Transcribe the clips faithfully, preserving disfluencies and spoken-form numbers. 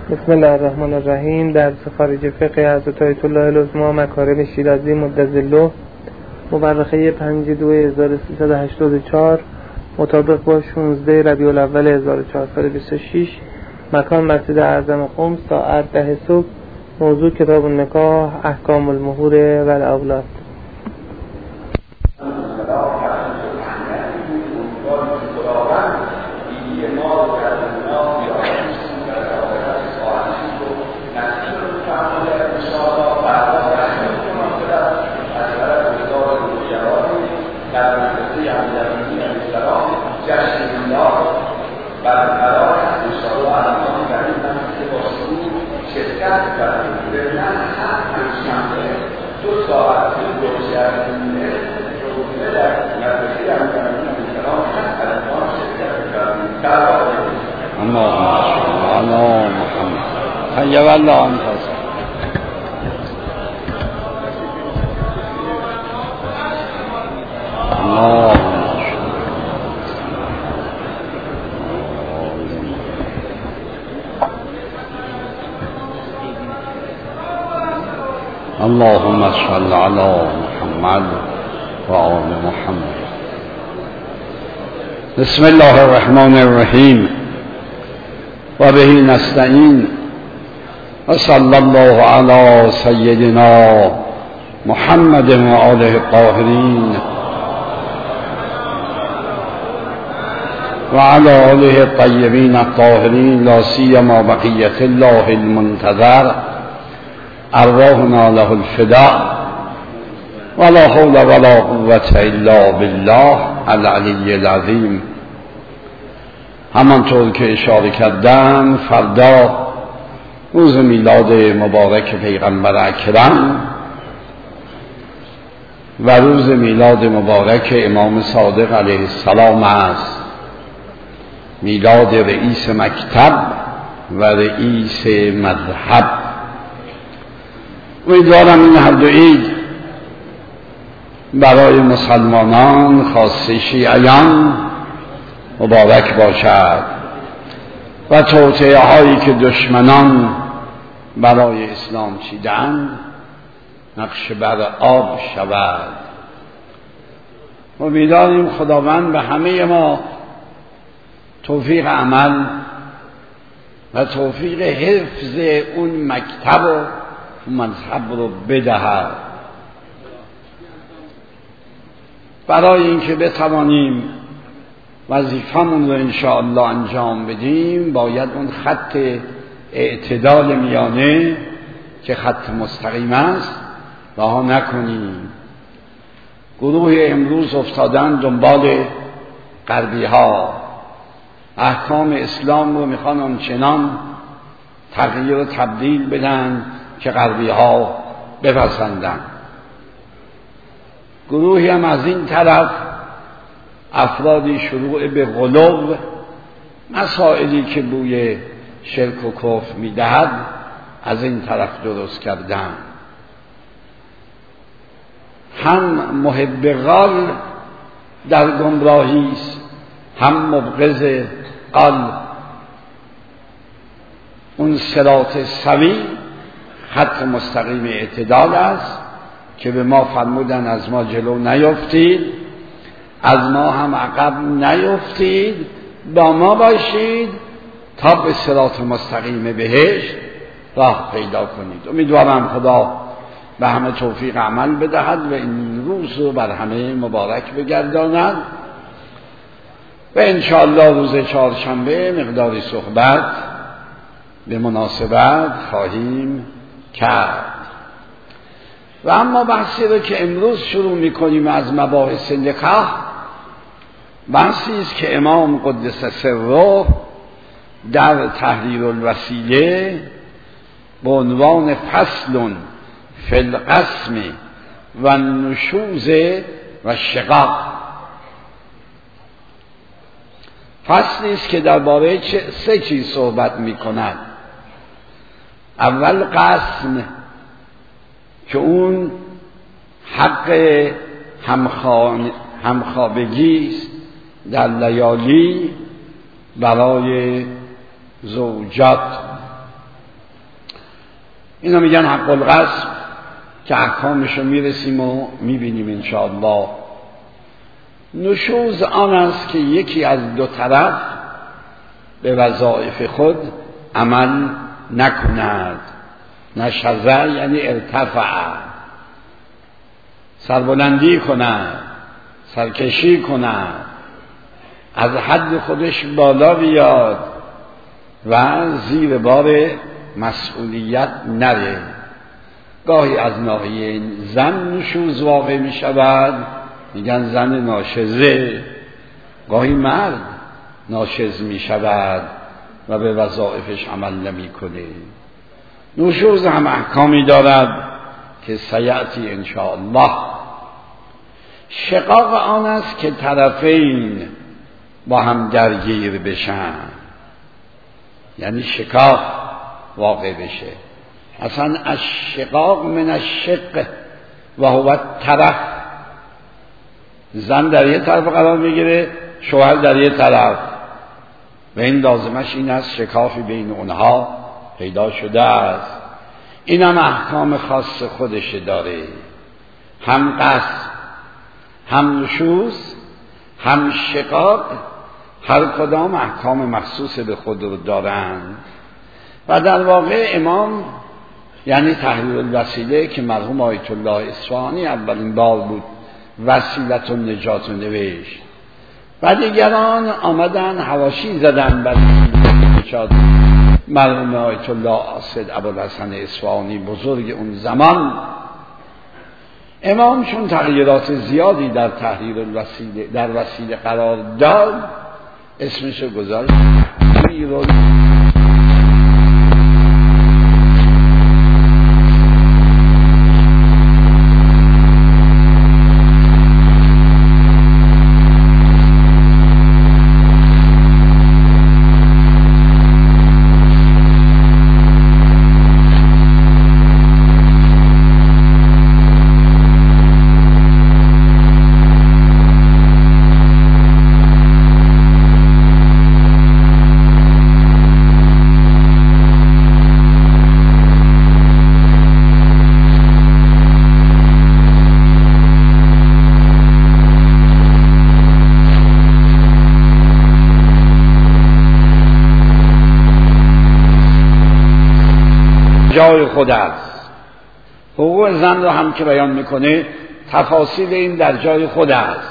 بسم الله الرحمن الرحیم. درس خارج فقه حضرت آیت الله العظمی مکارم شیرازی مدظله مورخه پنج دو هزار و سیصد و هشتاد و چهار مطابق با شانزده ربیع الاول هزار و چهارصد و بیست و شش. مکان مسجد اعظم قم، ساعت ده صبح. موضوع کتاب النکاح، احکام المهور و الاولاد. یا والله آن خاص الله اللهم صل على محمد و آل محمد. بسم الله الرحمن الرحیم و به نستعین و صلی الله علی سیدنا محمد و آله الطاهرین و علی آله الطیبین الطاهرین، لا سیما بقیة الله المنتظر، ارواحنا له الفداء، ولا حول ولا قوة الا بالله العلی العظیم. همانطور که اشاره کردم، فردا روز میلاد مبارک پیغمبر اکرم و روز میلاد مبارک امام صادق علیه السلام است. میلاد رئیس مکتب و رئیس مذهب. امیدوارم این هر دو عید برای مسلمانان خاصه شیعیان مبارک باشد و توطئه هایی که دشمنان برای اسلام چیدند نقش بر آب شود. امیدواریم خداوند به همه ما توفیق عمل و توفیق حفظ اون مکتب و مذهب رو بدهد، برای اینکه بتوانیم وظیفمون رو انشاءالله انجام بدیم. باید اون خط اعتدال میانه که خط مستقیم است رها نکنیم. گروه امروز افتادن دنبال غربی ها، احکام اسلام رو میخوان آنچنان تغییر و تبدیل بدن که غربی ها بپسندن. گروهی هم از این طرف افرادی شروع به غلو، مسائلی که بوی شرک و کفر میدهد از این طرف درست کردن. هم محب غال در گمراهی است، هم مبغض غال. اون صراط سوی خط مستقیم اعتدال است که به ما فرمودن از ما جلو نیفتید، از ما هم عقب نیفتید، با ما باشید تا به صراط مستقیم بهشت راه پیدا کنید. امیدوارم خدا به همه توفیق عمل بدهد و این روز رو بر همه مبارک بگرداند و انشاءالله روز چهارشنبه مقداری صحبت به مناسبت خواهیم کرد. و اما بحثی رو که امروز شروع میکنیم از مباحث نکاح، بحثی است که امام قدس سره در تحریر الوسیله به عنوان فصل فی القسم و النشوز و شقاق، فصلی است که درباره سه چیز صحبت میکند. اول قسم که اون حق همخوان همخوابگی است در لیالی برای زوجات اینا میگن حق الغصب که احکامش رو میرسیم و میبینیم انشاءالله. نشوز آن است که یکی از دو طرف به وظایف خود عمل نکند. نشزه یعنی ارتفع، سربلندی کند، سرکشی کند، از حد خودش بالا بیاد و زیر بار مسئولیت نره. گاهی از ناحیه زن نشوز واقع می شود، میگن زن ناشزه. گاهی مرد ناشز می شود و به وظایفش عمل نمی کنه. نشوز هم احکامی دارد که سیأتی انشاءالله. شقاق آن است که طرفین با هم درگیر بشن، یعنی شکاف واقع بشه. اصلا الشقاق من الشق و هو طرف. زن در یه طرف قرار میگیره، شوهر در یه طرف و این لازمش این است شکافی بین اونها پیدا شده است. این هم احکام خاص خودش داره، هم قصد، هم نشوز، هم شقاق، هر کدام احکام مخصوص به خود رو دارند. و در واقع امام یعنی تحریر الوسیله که مرحوم آیت الله اصفهانی اولین بار بود وسیلت النجات نوشت و دیگران آمدن حواشی زدن بر نجات مرحوم آیت الله آصد ابوالحسن اصفهانی بزرگ اون زمان. امام چون تغییرات زیادی در تحریر الوسیله در وسیله قرار داد، اسمش رو گذاشت تحریر جای خود است. حقوق زن رو هم که بیان میکنه تفاصیل این در جای خود است.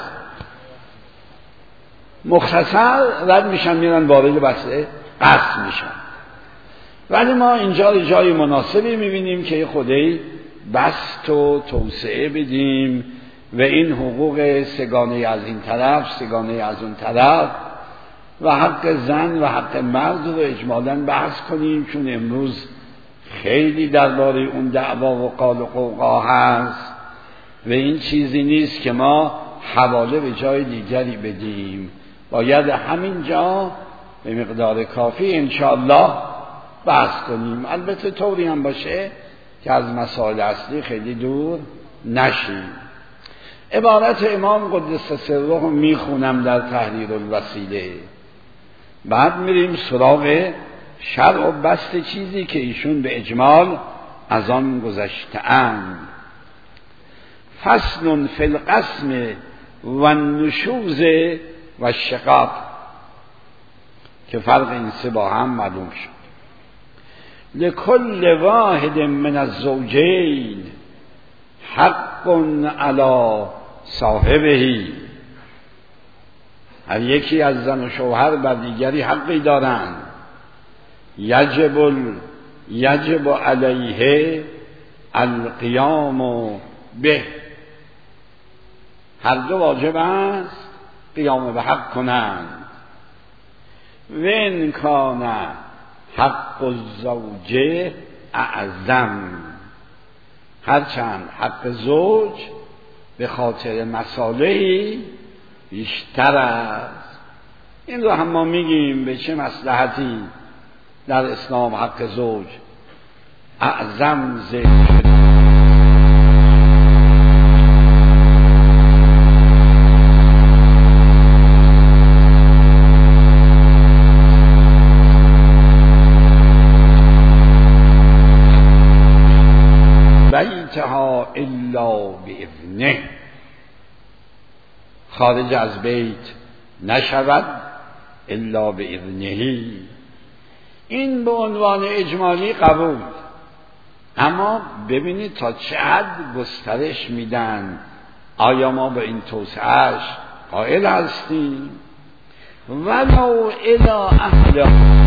مختصر رد میشن میرن وارد بحث قصد میشن، ولی ما اینجا جای مناسبی میبینیم که خودی بسط و توسعه بدیم و این حقوق سگانه از این طرف سگانه از اون طرف و حق زن و حق مرد رو اجمالاً بحث کنیم، چون امروز خیلی درباره اون دعوا و قال و قوقا هست و این چیزی نیست که ما حواله به جای دیگری بدیم. باید همین جا به مقدار کافی انشاءالله بحث کنیم، البته طوری هم باشه که از مسائل اصلی خیلی دور نشیم. عبارت امام قدس سره میخونم در تحریر الوسیله، بعد میریم سراغ شرع و بست چیزی که ایشون به اجمال از آن گذشته‌اند. فصل فی القسم و النشوز و الشقاق، که فرق این سه با هم معلوم شد. لکل واحد من الزوجین حق علی صاحبه. هر یکی از زن و شوهر بر دیگری حقی دارند. یجب ال... یجب علیه القیام به. هر دو واجب است قیام به حق کنند. و ان کان حق الزوجه اعظم، هرچند حق زوج به خاطر مصالحی بیشتر است. این رو هم ما میگیم به چه مصلحتی در اسلام حق زوج اعظم ذکر شده. الا باذنه، خارج از بیت نشود الا باذنه. این به عنوان اجمالی قبول، اما ببینید تا چه حد گسترش میدن. آیا ما به این توسعه‌اش قائل هستیم؟ ولو الی اهل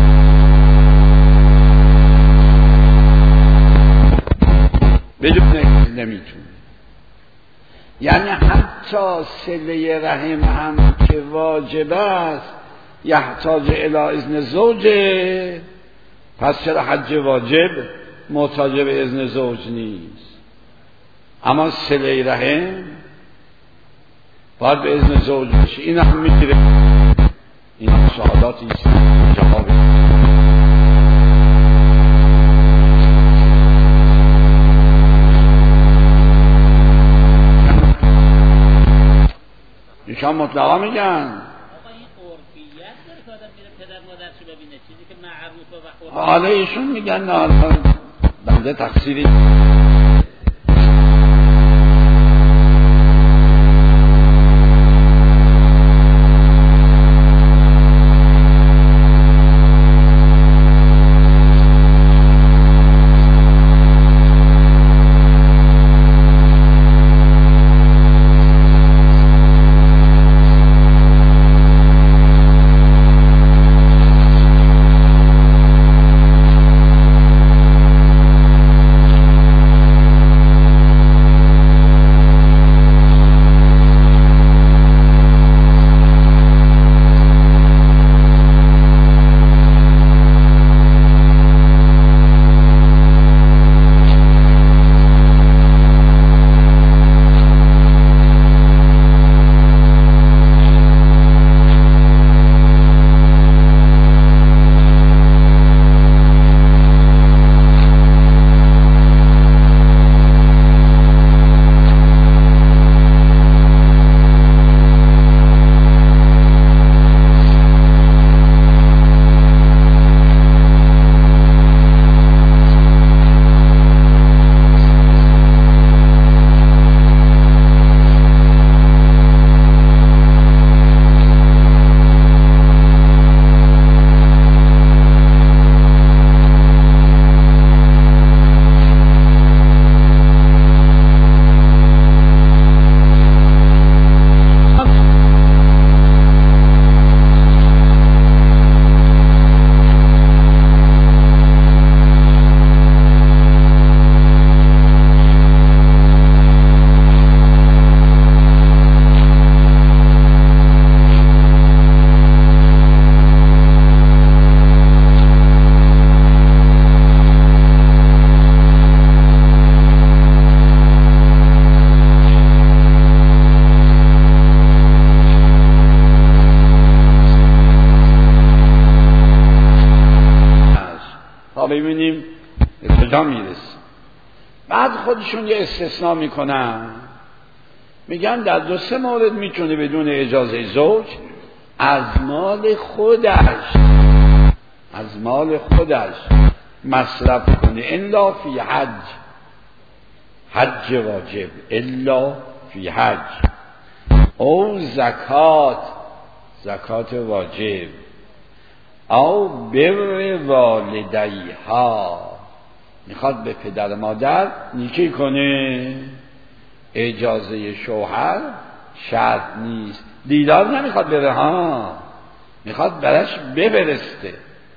بدون نمیتونه، یعنی حتی صله رحم هم که واجب است یحتاج الی اذن زوجه، پس چرا حج واجب محتاج به اذن زوج نیست؟ اما صله رحم باید به اذن زوج بشه. این هم میگیره، این شهاداتی است جواب. ایشان مطلقا میگن حالا ایشون میگن نه، حالا بنده تقصیری ببینیم به کجا میرسیم. بعد خودشون یه استثناء میکنن، میگن در دو سه مورد میتونه بدون اجازه زوج از مال خودش از مال خودش مصرف کنه، الا فی حج، حج واجب، الا فی حج، او زکات، زکات واجب، او بر والدیها، میخواد به پدر مادر نیکی کنه، اجازه شوهر شرط نیست، دیدار نمیخواد بره ها، میخواد برش ببرسته.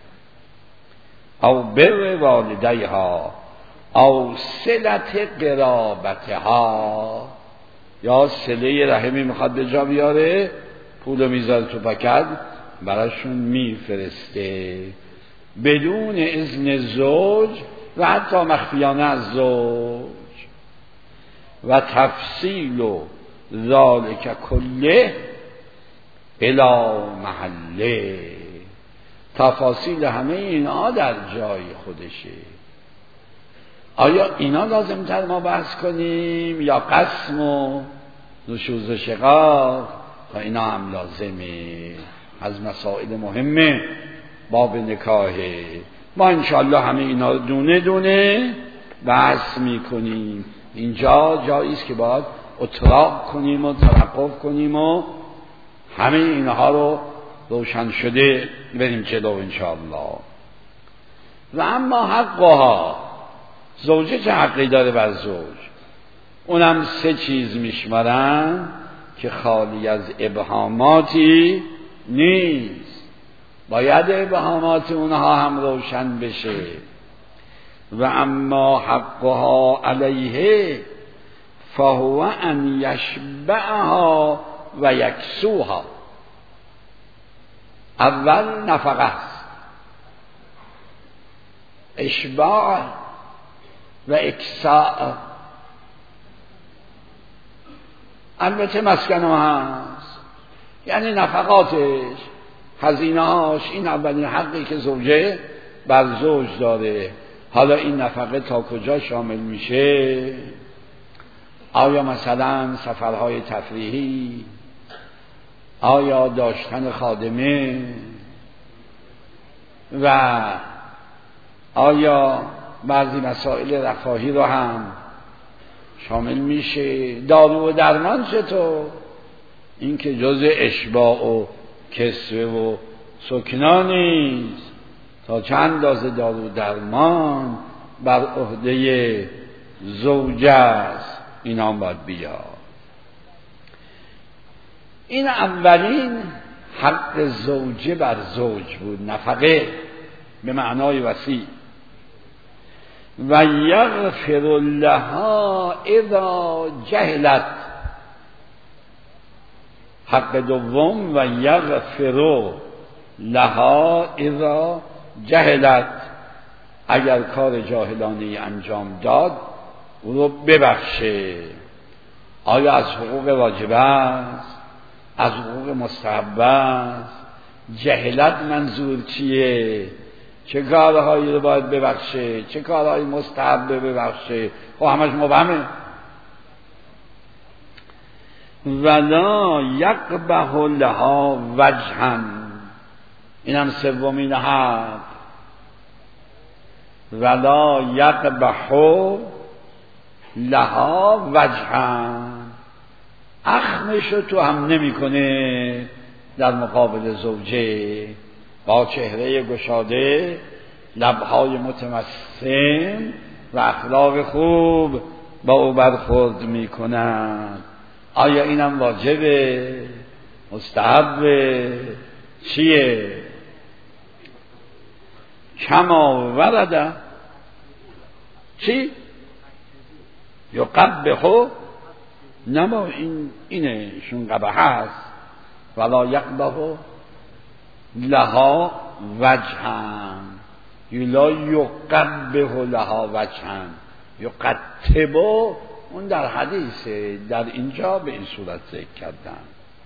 او بر والدیها او صلت قرابتها، یا صله رحمی میخواد به جا بیاره، پولو میذاره تو پکت براشون میفرسته بدون اذن زوج و حتی مخفیانه از زوج. و تفصیل ذالک کله الی محله، تفاصیل همه اینا در جای خودشه. آیا اینا لازم تر ما بحث کنیم یا قسم و نشوز و شقاق؟ تا اینا هم لازمه، از مسائل مهمه باب نکاحه. ما انشاءالله همه اینا دونه دونه بحث میکنیم اینجا جایی است که باید اتراق کنیم و توقف کنیم و همه اینها رو روشن شده بریم جلو انشاءالله. و اما حقها، زوجه چه حقی داره بر زوج؟ اونم سه چیز میشمارن که خالی از ابهاماتی نیست، باید ابهامات اونها هم روشن بشه. و اما حقها علیه فهو ان یشبعها و یکسوها. اول نفقه است، اشباع و اکساء. البته مسکن هست، یعنی نفقاتش، هزینه‌هاش، این اولین حقی که زوجه بر زوج داره. حالا این نفقه تا کجا شامل میشه؟ آیا مثلا سفرهای تفریحی، آیا داشتن خادمه، و آیا بعضی مسائل رفاهی رو هم شامل میشه؟ دارو و درمان چطور؟ این که جز اشباع و کسوه و سکنا نیست، تا چند اندازه دارو و درمان بر عهده زوج است، اینا هم باید بیاد. این اولین حق زوجه بر زوج بود، نفقه به معنای وسیع. و یغفر لها اذا جهلت، حق دوم و یغفر لها اذا جهلت، اگر کار جاهلانه انجام داد او رو ببخشه. آیا از حقوق واجبه است؟ از حقوق مستحب است؟ جهلت منظور چیه؟ چه کارهایی رو باید ببخشه؟ چه کارهایی مستحب ببخشه؟ خب همش مبهمه. ولا یقبح لها وجها، اینم سومین حق. ولا یقبح لها وجها، اخمشو تو هم نمی کنه در مقابل زوجه، با چهره گشاده، لبهای متمسم و اخلاق خوب با او برخورد می کند. آیا اینم واجبه؟ مستحبه؟ چیه؟ کما ورده چی؟ یقبحو، نما این اینه شون قبح هست. ولا یقبحو لها وجها، لا یقبح لها وجها، یقتبو اون در حدیثه، در اینجا به این صورت ذکر کردن.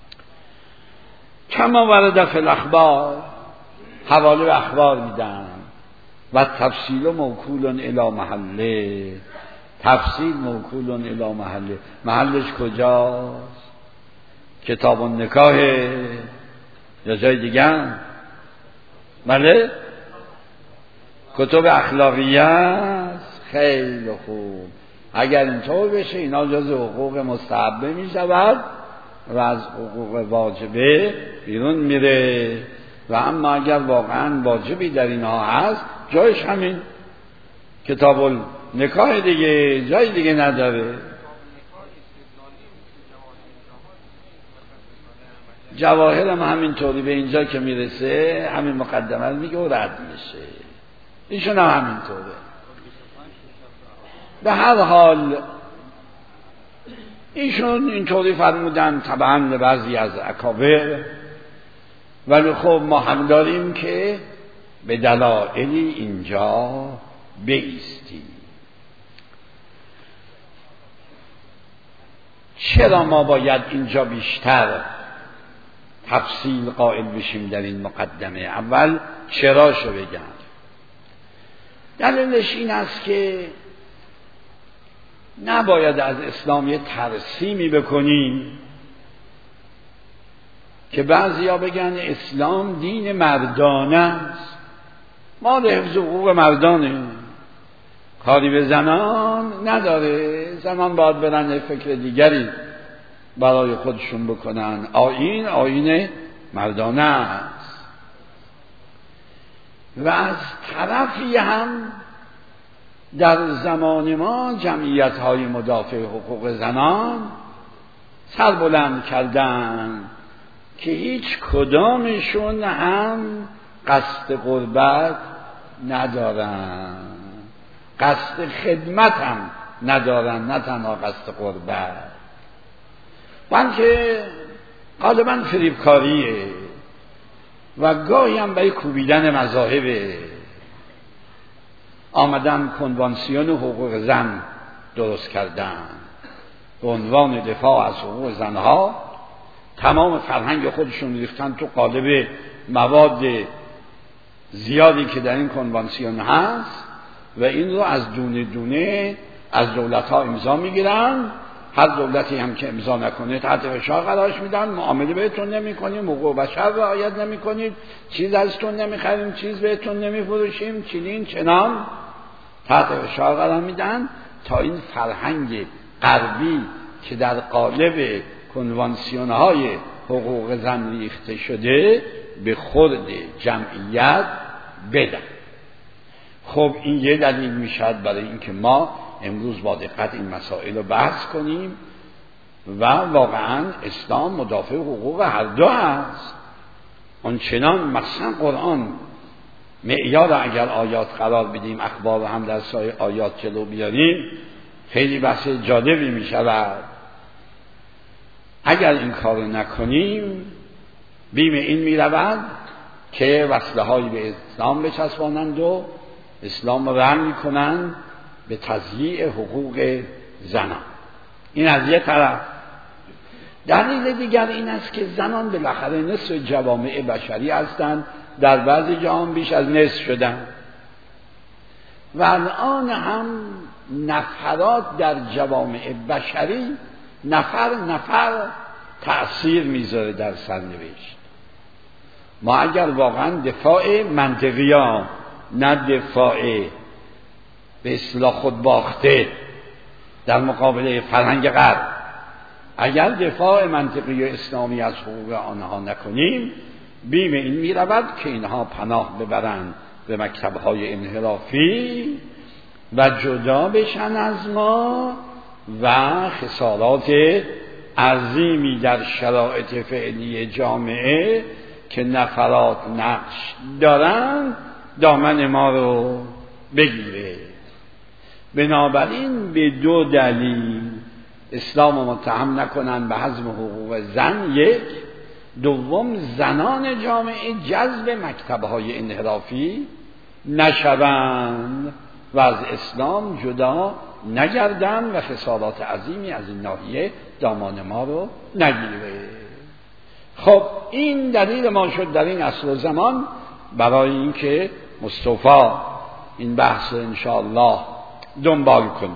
کما ورده فی الاخبار، حواله به اخبار میدن. و تفصیل موکول الی محله، تفصیل موکول الی محله، محلش کجاست؟ کتاب النکاح یا جای دیگه؟ بله، کتب اخلاقیه است. خیلی خوب، اگر اینطور بشه اینا جز حقوق مستحبه می شود و از حقوق واجبه بیرون میره. و اما اگر واقعا واجبی در اینها هست، جایش همین کتاب النکاح دیگه، جای دیگه نداره. جواهر هم همینطوری به اینجا که میرسه همین مقدمه میگه و رد میشه. ایشون هم همینطوره. به هر حال ایشون اینطوری فرمودن طبعا بعضی از اکابر، ولی خب ما هم داریم که به دلایلی اینجا بایستیم. چرا ما باید اینجا بیشتر تفصیل قائل بشیم در این مقدمه؟ اول چراشو بگم. دلیلش این است که نباید از اسلام یه ترسیمی بکنیم که بعضیا بگن اسلام دین مردانه است، ما حفظ حقوق مردانه، کاری به زنان نداره، زنان باید برن فکر دیگری برای خودشون بکنن. آیین آیین مردانه است. و از طرفی هم در زمان ما جمعیت‌های مدافع حقوق زنان سر بلند کردن که هیچ کدامشون هم قصد قربت ندارن، قصد خدمت هم ندارن، نه تنها قصد قربت، بلکه غالبا فریبکاریه و گاهی هم برای کوبیدن مذاهبه. آمدن کنوانسیون حقوق زن درست کردن به عنوان دفاع از حقوق زنها، تمام فرهنگ خودشون ریختن تو قالب مواد زیادی که در این کنوانسیون هست و این رو از دونه دونه از دولت‌ها امضا میگیرن. هر دولتی هم که امضا نکنه تحت فشار قرارش میدن، معامله بهتون نمی‌کنیم، حقوق بشر رعایت نمی‌کنید، چیز ازتون نمی‌خریم، چیز بهتون نمی‌فروشیم، چنین چنان تحت فشار قرار میدن تا این فرهنگ غربی که در قالب کنوانسیون‌های حقوق زن ریخته شده به خورد جمعیت بدن. خب این یه دلیل میشد برای اینکه ما امروز با دقت این مسائل رو بحث کنیم و واقعا اسلام مدافع حقوق هر دو هست. آنچنان مثلا قرآن معیار اگر آیات قرار بدیم، اخبار هم در سایه آیات جلو بیاریم، خیلی بحث جالبی می شود. اگر این کار نکنیم بیم این می رود که وسیله هایی به اسلام بچسبانند و اسلام رو رم می کنند به تضییع حقوق زنان. این از یک طرف. دلیل دیگر این است که زنان بالاخره نصف جوامع بشری هستند، در بعضی جاها بیش از نصف شدن و الان هم نفرات در جوامع بشری نفر نفر تأثیر میذاره در سرنوشت. ما اگر واقعا دفاع منطقی نه دفاع به اصطلاح خود باخته در مقابل فرهنگ غرب، اگر دفاع منطقی و اسلامی از حقوق آنها نکنیم، بیم این می رود که اینها پناه ببرند به مکتب‌های انحرافی و جدا بشن از ما و خسارات عظیمی در شرایط فعلی جامعه که نفرات نقش دارن دامن ما رو بگیره. بنابراین به دو دلیل اسلام رو متهم نکنن به هضم حقوق زن، یک، دوم زنان جامعه جذب مکتب‌های انحرافی نشوند و از اسلام جدا نگردند و خسارات عظیمی از این ناحیه دامان ما رو نگیره. خب این دلیل ما شد در این عصر و زمان برای اینکه مصطفی این بحث انشاءالله دنبال کنیم.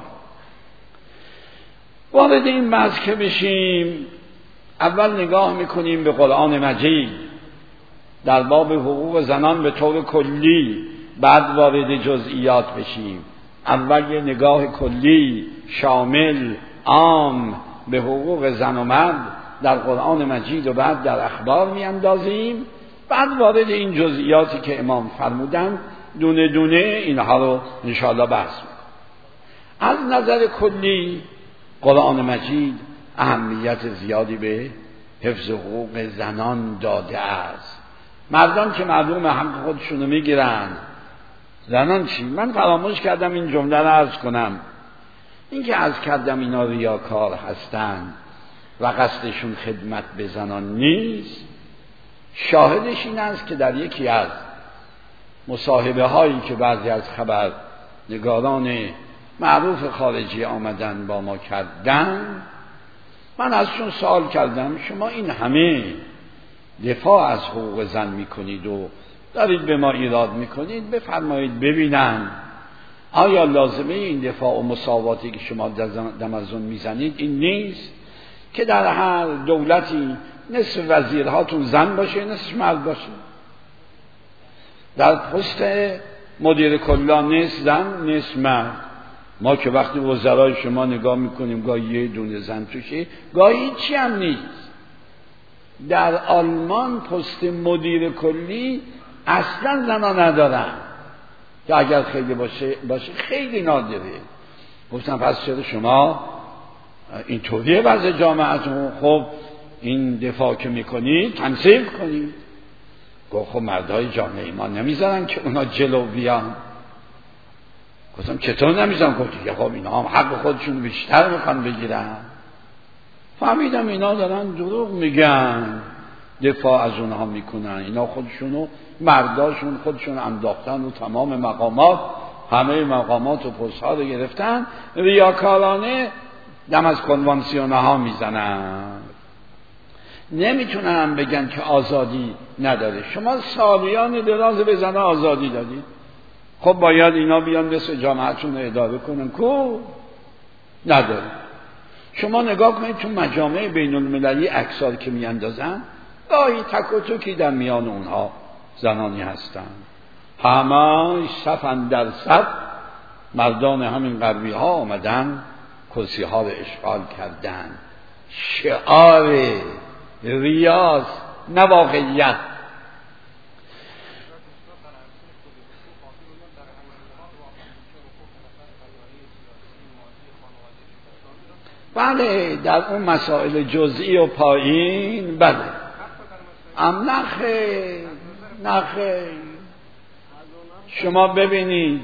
وارد این بحث که بشیم، اول نگاه میکنیم به قرآن مجید در باب حقوق زنان به طور کلی، بعد وارد جزئیات بشیم. اول یه نگاه کلی شامل عام به حقوق زن و مرد در قرآن مجید و بعد در اخبار میاندازیم، بعد وارد این جزئیاتی که امام فرمودن دونه دونه اینها رو انشاءالله بحث میکنیم. از نظر کلی قرآن مجید اهمیت زیادی به حفظ حقوق زنان داده است. مردان که معلوم حق خودشونو میگیرن، زنان چی؟ من فراموش کردم این جمله رو عرض کنم. این که عرض کردم اینا ریاکار هستن و قصدشون خدمت به زنان نیست، شاهدش این است که در یکی از مصاحبه هایی که بعضی از خبر نگاران معروف خارجی آمدن با ما کردن، من ازشون سوال کردم شما این همه دفاع از حقوق زن میکنید و دارید به ما ایراد میکنید، بفرمایید ببینن آیا لازمه این دفاع و مساواتی که شما دم از اون میزنید این نیست که در هر دولتی نصف وزیرهاتون زن باشه نصف مرد باشه، در پست مدیر کلا نصف زن نصف مرد، ما که وقتی وزرای شما نگاه میکنیم گاهی یه دونه زن توشه، گاهی چی هم نیست. در آلمان پست مدیر کلی اصلا زنا ندارن، که اگر خیلی باشه باشه خیلی نادره. گفتم پس چرا شما اینطوریه وضع جامعتون؟ خب این دفاع که میکنید تنصیب کنید. گفت خب مردهای جامعه ما نمیذارن که اونا جلو بیان. گفتم چطور نمیذارن؟ گفت دیگه خب اینا هم حق خودشون بیشتر میخوان بگیرن. فهمیدم اینا دارن دروغ میگن، دفاع از اونها میکنن. اینا خودشونو مرداشون خودشون انداختن و تمام مقامات، همه مقامات و پست ها رو گرفتن، ریاکارانه دم از کنوانسیون ها میزنن. نمیتونن بگن که آزادی نداره. شما سالیان دراز به زنان آزادی دادید، خب باید اینا بیان نصف جامعهشون رو اداره کنن. کو نداره. شما نگاه کنید تو مجامع بین المللی عکس‌ها که میاندازن، گاهی تک و توکی در میان اونها زنانی هستن. همه صفن در صف مردان همین غربی ها آمدن کرسی ها رو اشغال کردن. شعار ریاض نه واقعیت. بله در اون مسائل جزئی و پایین بله، ام نخه نخه. شما ببینید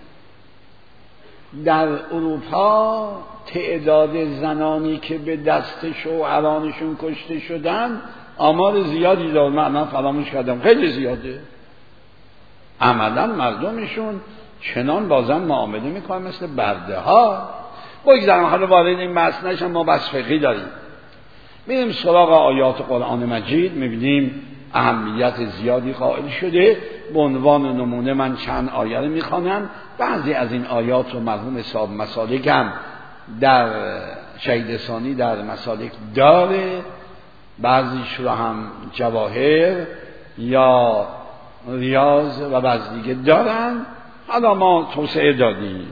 در اروپا تعداد زنانی که به دست شوهرانشون کشته شدن آمار زیادی داره. من فراموش کردم، خیلی زیاده. عملا مردمشون چنان بازم معامله میکنن مثل برده ها. بگذارم حالا وارد این بحث نشم، ما بس فقهی داریم. میریم سراغ آیات قرآن مجید، میبینیم اهمیت زیادی قائل شده. به عنوان نمونه من چند آیه رو میخوانم. بعضی از این آیات رو مرحوم صاحب مسالک هم در شهید ثانی در مسالک داره، بعضیش رو هم جواهر یا ریاض و بعضی دیگه دارن. حالا ما توسعه دادیم.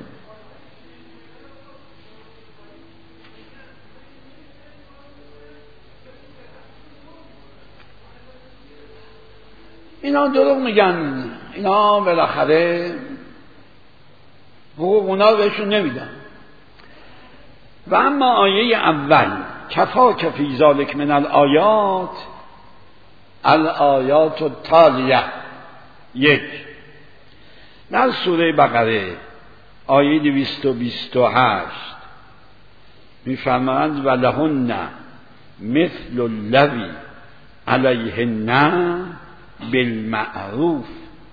اینا دروغ میگن، اینا بالاخره حقوق اونا رو بهشون نمیدن. و اما آیه اول کفا که فی ذالک من الآیات الآیات التالیه، یک در سوره بقره آیه دویست و بیست و هشت میفرمایند ولهن مثل الذی علیهن بالمعروف.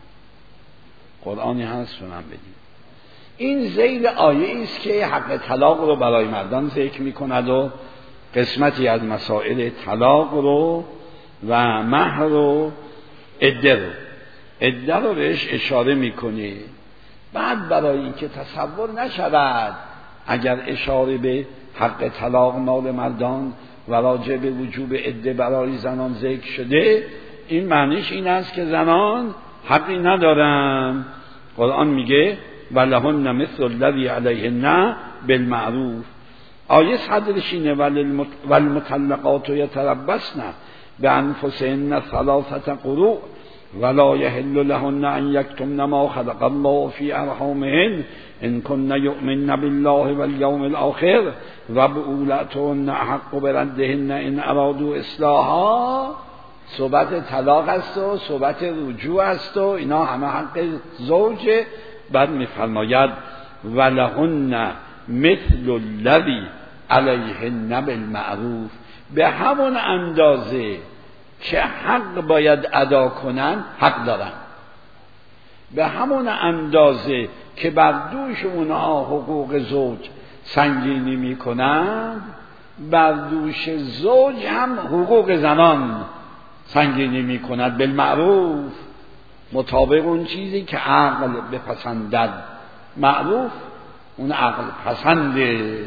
قرآنی هست شنم بدیم. این ذیل آیه است که حق طلاق رو برای مردان ذکر میکند و قسمتی از مسائل طلاق رو و مهر رو عده رو عده رو بهش اشاره میکنه. بعد برای اینکه تصور نشود اگر اشاره به حق طلاق مال مردان و راجع به وجوب عده برای زنان ذکر شده، این معنیش این است که زنان حقی ندارن. قرآن میگه ولهن مثل الذی علیهن بالمعروف. آیه صدرش اینه والمطلقات یتربصن بانفسهن ثلاثه قروء ولا یحل لهن ان یکتمن ما خلق الله فی ارحامهن ان کن یؤمن بالله والیوم الاخر و بؤولتهن احق بردهن ان ارادوا اصلاحا. صحبت طلاق است و صحبت رجوع است و اینا همه حق زوجه. بعد میفرماید ولهن مثل الذی علیهن بالمعروف، به همون اندازه که حق باید ادا کنن حق دارن، به همون اندازه که بر دوش اونها حقوق زوج سنگینی میکنن بر دوش زوج هم حقوق زنان سنگینی میکند بالمعروف، مطابق اون چیزی که عقل بپسندد. معروف اون عقل پسنده.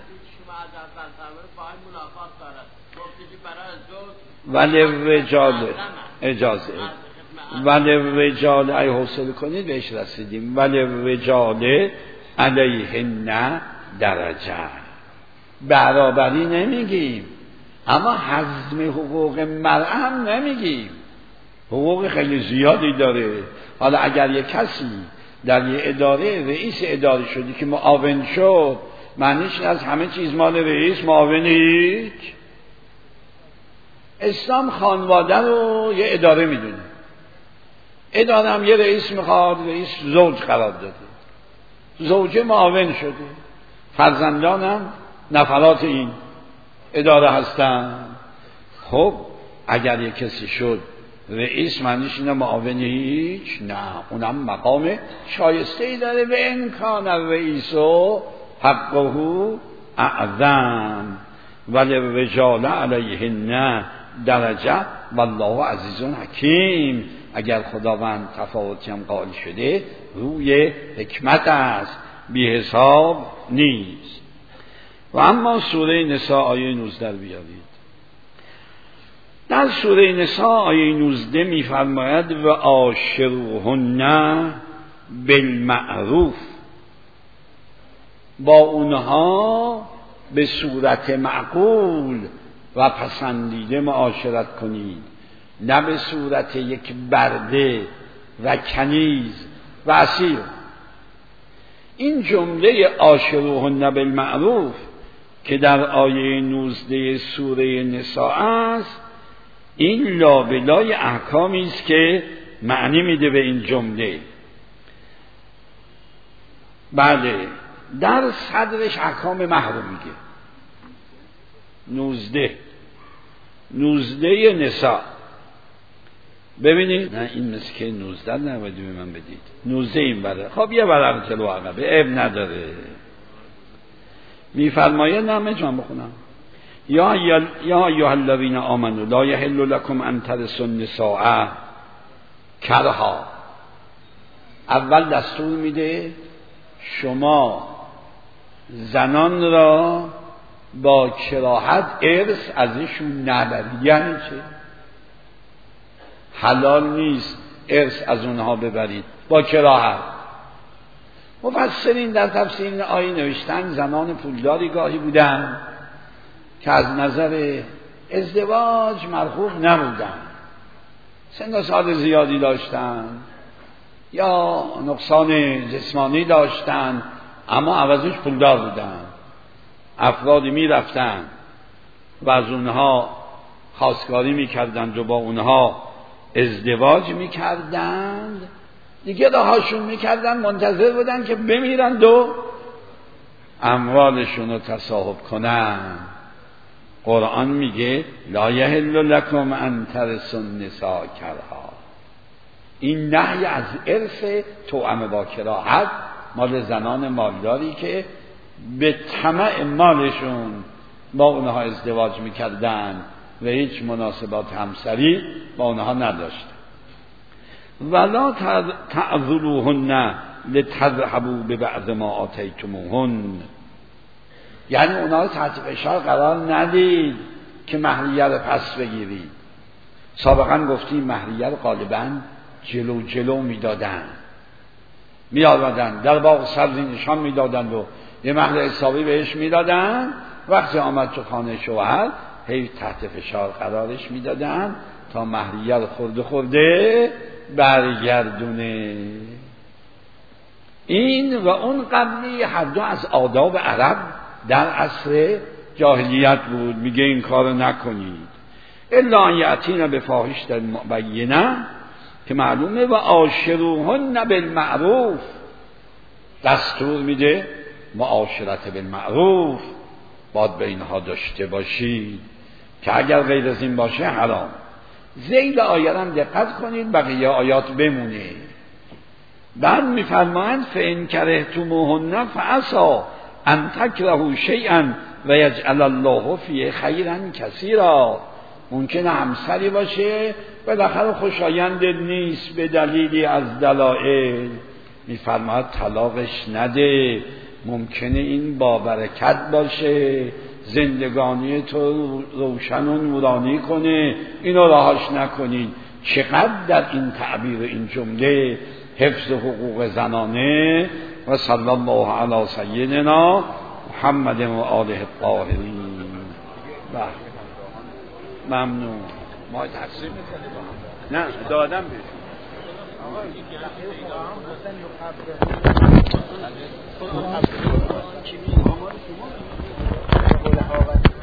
ولی رجال اجازه ولی رجال ای حوصله کنید بهش رسیدیم. ولی رجال علیهن درجه. برابری نمیگیم، اما حزم حقوق مرأة هم نمیگیم. حقوق خیلی زیادی داره. حالا اگر یک کسی در یه اداره رئیس اداره شدی که معاون شد، معنیش از همه چیز مال رئیس، معاون هیچ. اسلام خانواده رو یه اداره میدونه. اداره هم یه رئیس میخواد، رئیس زوج قرار داده، زوجه معاون شده، فرزندانم نفرات این اداره هستن. خب اگر یک کسی شد رئیس، معنیش اینه معاون هیچ؟ نه، اونم مقام شایسته ای داره. و امکان الرئیس و حقه اعظم وللرجال علیهن درجه والله عزیز حکیم. اگر خداوند تفاوتی هم قائل شده، روی حکمت است، بی حساب نیست. و اما سوره نساء آیه نوزده بیارید. در سوره نساء آیه نوزده می‌فرماید و عاشروهن بالمعروف، با اونها به صورت معقول و پسندیده معاشرت کنید، نه به صورت یک برده و کنیز و اسیر. این جمله عاشروهن بالمعروف که در آیه نوزده سوره نساء است، این لابلای احکامی است که معنی میده به این جمله. بله، در صدرش احکام مهر میگه. نوزده نوزده نساء. ببینید، نه این مثل که نوزده نباید به من بدید، نوزده این بره. خب یه ورق جلو عقبه عیب نداره. میفرماید نامه جان بخونم. یا یا ایها الذین آمنوا لا یحل لکم ان ترثوا النساء کرها. اول دستور میده شما زنان را با کراهت ارث ازشون نبرید. یعنی چه؟ حلال نیست ارث از اونها ببرید با کراهت. مفسرین در تفسیر این آیه نوشتن زنان پولداری گاهی بودن که از نظر ازدواج مرغوب نبودن، سن و سال زیادی داشتن یا نقصان جسمانی داشتن، اما عوضش پولدار بودن. افرادی می رفتن و از اونها خواستگاری می کردند و با اونها ازدواج می کردند، دیگه راهاشون می کردند، منتظر بودن که بمیرند و اموالشون رو تصاحب کنند. قرآن میگه لا یحل لکم ان ترثوا النساء کرها. این نهی از ارث توأم با کراهت مال زنان مالداری که به طمع مالشون با اونها ازدواج میکردن و هیچ مناسبات همسری با اونها نداشتن. ولا تعذلوهن لتذهبوا ببعض ما آتیتموهن. یعنی اونها رو تحت فشار قرار ندید که مهریه رو پس بگیرید. سابقا گفتیم مهریه رو غالباً جلو جلو میدادن، میآوردن در باغ سبزی نشان میدادند و یه مهر حسابی بهش میدادن. وقتی آمد تو خانه شوهر هی تحت فشار قرارش میدادن تا مهریه رو خورده خورده برگردونه. این و اون قبلی هر دو از آداب عرب در عصر جاهلیت بود. میگه این کارو نکنید الا ان یأتین بفاحشة مبینة، که معلومه و عاشروهن بالمعروف. دستور میده معاشرت بالمعروف باید به اینها داشته باشید که اگر غیر از این باشه حرام. ذیل آیه هم دقت کنید، بقیه آیات بمونه. بعد میفرمایند فإن کرهتموهن فعسى ان تکرهوا شیئا و یجعل الله فیه خیرا کثیرا. ممکنه همسری باشه بالاخره خوشایند نیست به دلیلی از دلایل، میفرماید طلاقش نده، ممکنه این با برکت باشه، زندگانی تو روشن و نورانی کنه، اینو راهاش نکنین. چقدر در این تعبیر این جمله حفظ حقوق زنانه و صلی الله علی سیدنا محمد و آله الطاهرین. ممنون. ما تقسیم نه دادم بهش